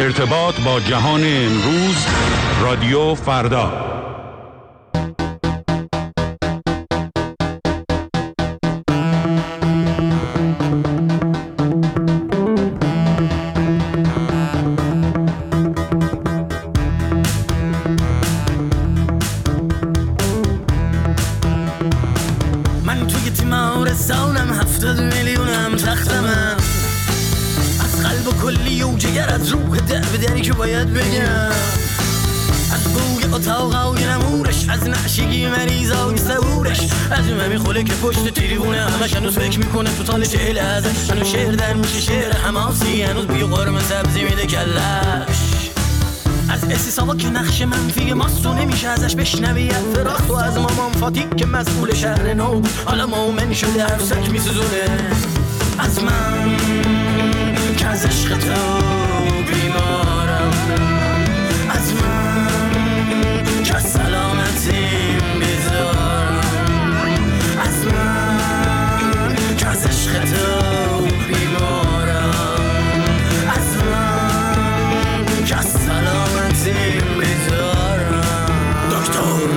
ارتباط با جهان امروز، رادیو فردا. من توی تیمارستانم 70 میلیونم تختمم، از قلب و کلی و جگر، از روح در به دری که باید بگم، از بوی اتاقای نمورش، از نعشگی مریضای سبورش، از اون همی خوله که پشت تریبونه همش هنوز فکر میکنه تو سال 40 ازش، هنوز شعر در میشه شعر حماسی، هنوز بوی قرمه سبزی میده کلش، از استیساوا که نقش منفی ماست و نمیشه ازش بشنوی فراخ، تو از مامان فاتی که مسئول شهر نو حالا مومن شده عروسک میسوزونه، از من که از عشق تو بیمارم، از من که از سلامتیم بیزارم، از من که از عشق تو بیمارم، از من که از سلامتیم بیزارم. دکتر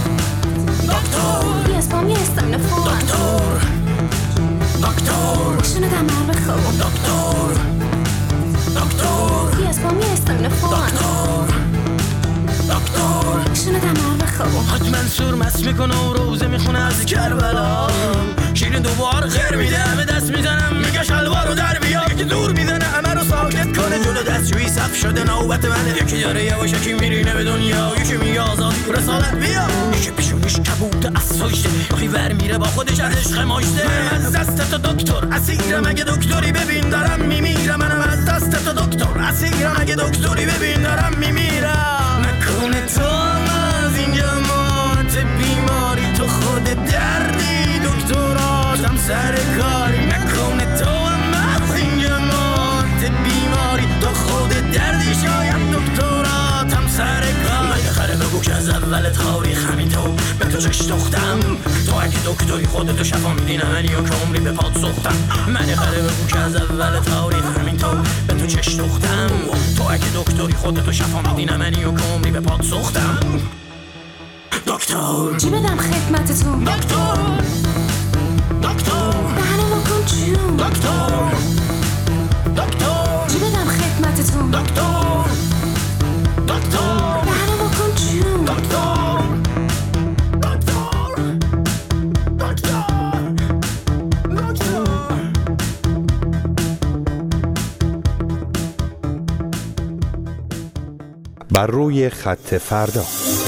دکتر اسمم هستم نفهم دکتر دکتر شنیدم مرد خوب دکتر دکتر اسمم هستم نفهم دکتر شنیدم مرد خوب حاج منصور مست میکنه و روزه میخونه از کربلا، شیرین دوبار خیر میده همه دست میزنم میگه شلوارو در بیا، یکی دور میزنه همه رو ساکت کنه، جلو دستشویی صف شده نوبت منه، یکی داره یواشکی میرینه به دنیا، یکی میگه آزادی رسالت بیا، یکی پیشونیش کبوت اسایشته، یکی ور میره با خودش از عشق ماشته، منم از دست تو دکتر اسیرم، اگه دکتری ببین دارم میمیرم، منم از دست تو دکتر اسیرم، اگه دکتری ببین دارم میمیرم، نکنه تو از اینجا مات بیماری، تو خود دردی دکتراتم سر کاری، نکنه تو از اینجا مات بیماری، تو خود دردی شاید دکتراتم سر کاری، من خره بگو که از اول تاریخ همین تو به تو چش دختم، تو اگه دکتری خودتو شفا میدی نه منی و که عمری به پاد سختم، من خره بگو که از اول تاریخ همین تو به تو چش دختم، تو اگه دکتری خودتو شفا میدی نه منی و که عمری به پاد سختم. دکتر چی بدم خدمتتون دکتر دکتر دهنم کن جون دکتر دکتر چی بدم خدمتتون دکتر دکتر دهنم کن جون دکتر دکتر دکتر بر روی خط فردا.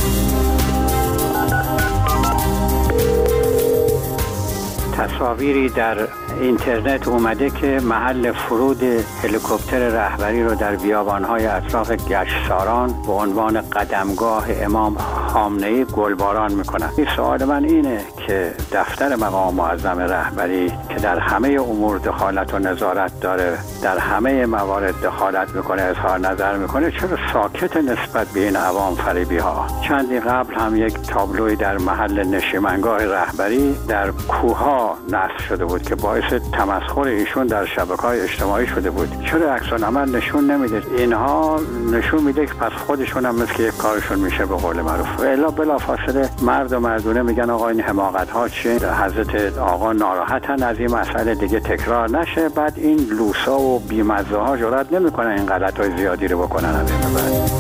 تصاویری در اینترنت اومده که محل فرود هلیکوپتر رهبری رو در بیابان‌های اطراف گشتساران به عنوان قدمگاه امام خامنه‌ای گلباران میکنن. این سوال من اینه که دفتر مقام معظم رهبری که در همه امور دخالت و نظارت داره، در همه موارد دخالت میکنه، اظهار نظر میکنه، چرا ساکت نسبت به این عوام فریبی ها؟ چندی قبل هم یک تابلوی در محل نشیمنگاه رهبری در کوهها نصب شده بود که باعث تمسخر ایشون در شبکه‌های اجتماعی شده بود. چرا عکس العمل نشون نمیده؟ اینها نشون میده که پس خودشون هم مثل یک کارشون میشه به قول معروف. الا بلافاصله مرد و مردونه میگن آقا این حماقت ها چیه؟ حضرت آقا ناراحتن از این مسئله دیگه تکرار نشه. بعد این لوسا و بیمزه ها جرئت نمیکنن این غلطای زیادی رو بکنن از این بعد.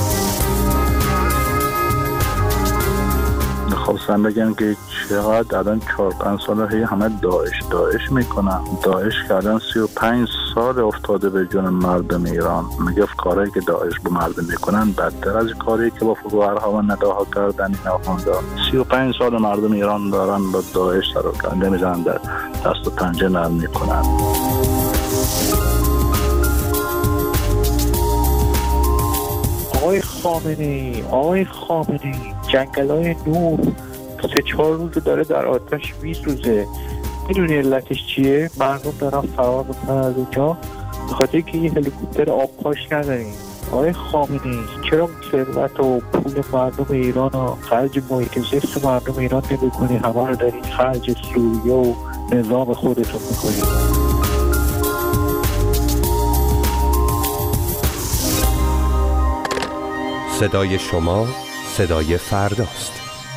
خواستم بگم که چقدر الان 4-5 ساله همه داعش میکنن. داعش که الان 35 سال افتاده به جون مردم ایران. میگه کارهایی که داعش با مردم میکنن بدتر از کاری که با فروهرها و نداها کردن این آخوندا. 35 سال مردم ایران دارن با داعش سر و کنده میزنن، در دست و پنجه نرم میکنن. آقای خامنه‌ای جنگل‌های نور 3-4 روزه داره در آتش میسوزه. میدونی علتش چیه؟ مردم دارن فرار میکنن از اونجا به خاطر که یه هلیکوپتر آبپاش نداریم. آقای خامنه‌ای چرا ثروت و پول مردم ایران و خرج محیط زیست مردم ایران نمی‌کنی؟ همه رو دارین خرج سوریه و نظام خودتون می‌کنی. صدای شما، صدای فرداست.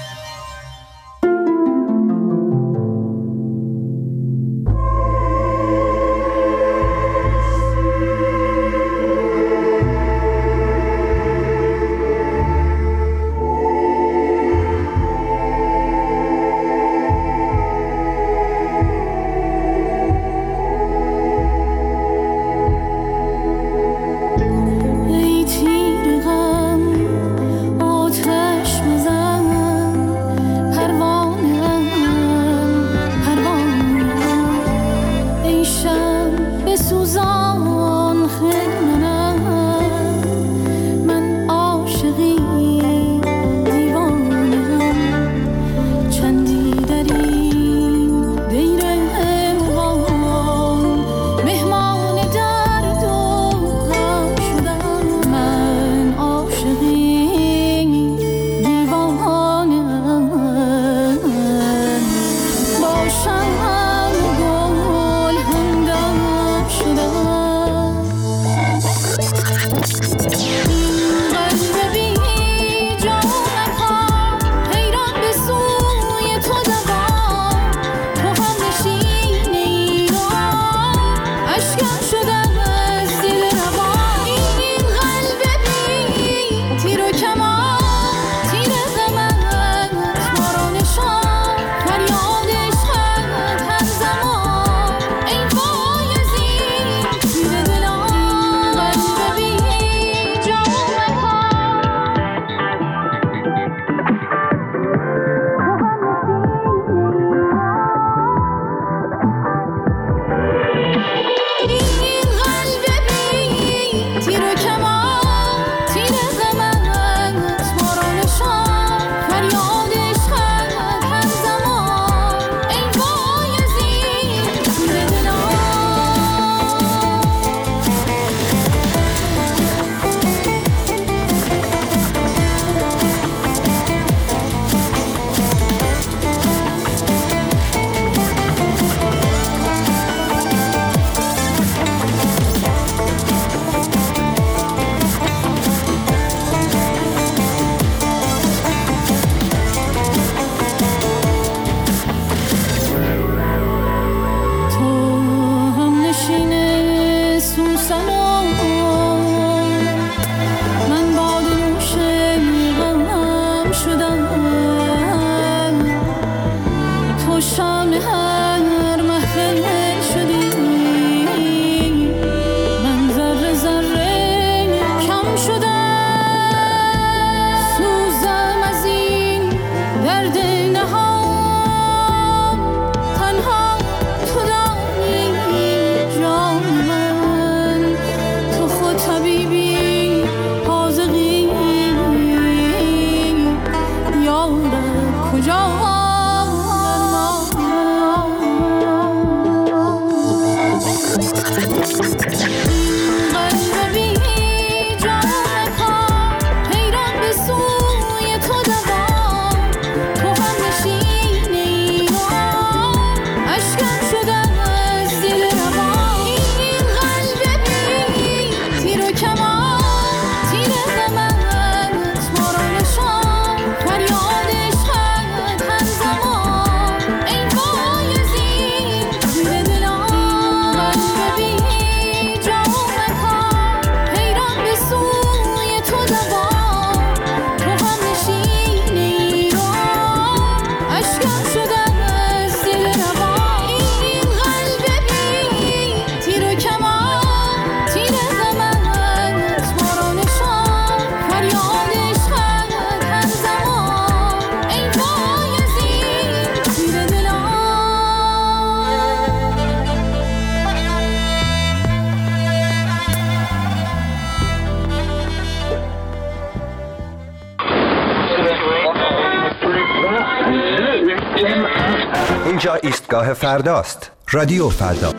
اینجا ایستگاه فرداست. رادیو فردا.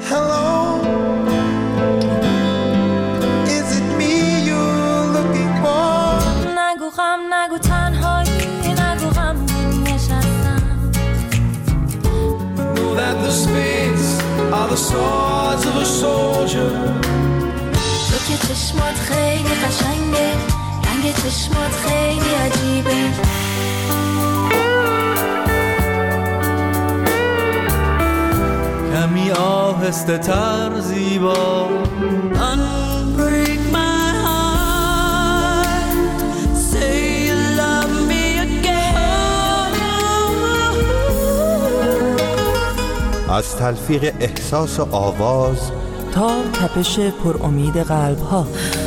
نگو غم، نگو تنهایی، نگو غم نشستم. تو که چشمات خیلی قشنگه، رنگ چشمات خیلی عجیبه. کمی آهسته تر زیبا. Unbreak my heart, say you love me again. از تلفیق احساس و آواز تا تپش پر امید قلب ها،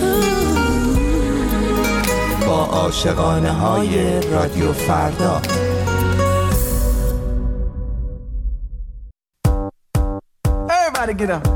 با عاشقانه های رادیو فردا. Everybody get up.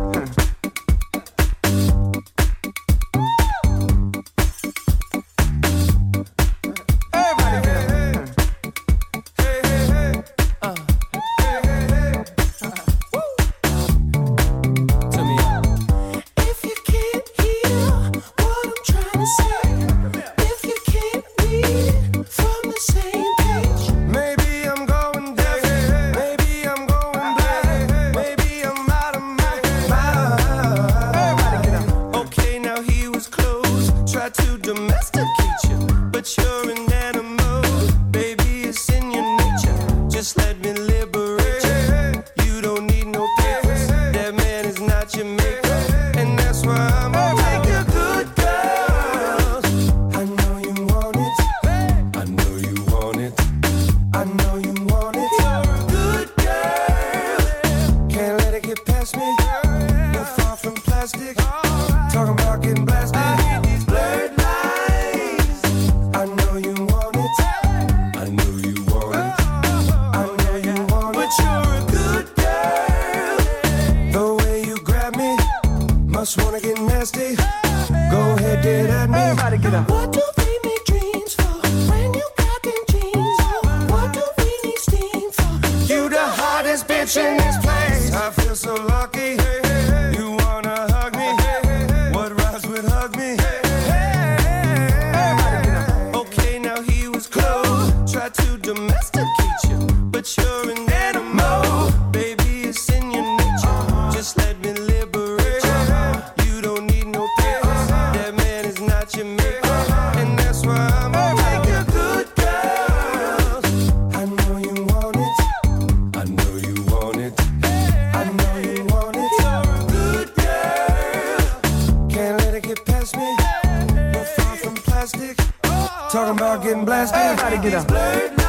Talking about getting blasted. Everybody get up.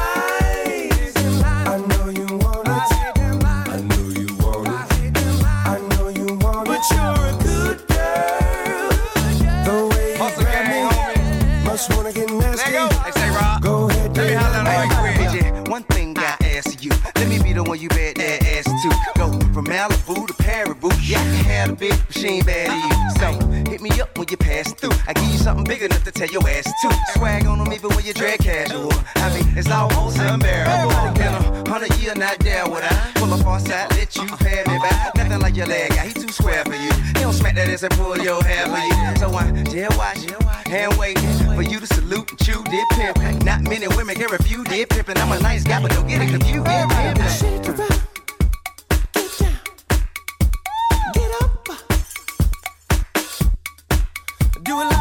I know you want it. I know you want it. I know you want it. But you're a good girl. The way you grab me, must wanna get nasty. Hey, say Rob. Go ahead, let me holler at you. One thing I ask you, let me be the one you bet that ass to. Go from Malibu to Paribu. Yeah, I can have a bitch, but she ain't bad to you. So hit me up when you pass through. I give you something big enough to tell your ass to. Swag on them even when you drag casual. I mean, it's almost unbearable. Been 100 years not there would I pull up on side, let you pay me back. Nothing like your leg guy, he too square for you. He don't smack that ass and pull your hair for you. So I jail watch, hand waiting for you to salute and chew did pimp. Not many women can refuse did pimpin'. I'm a nice guy, but don't get it confused. Shake it up. Get down. Get up. Do it like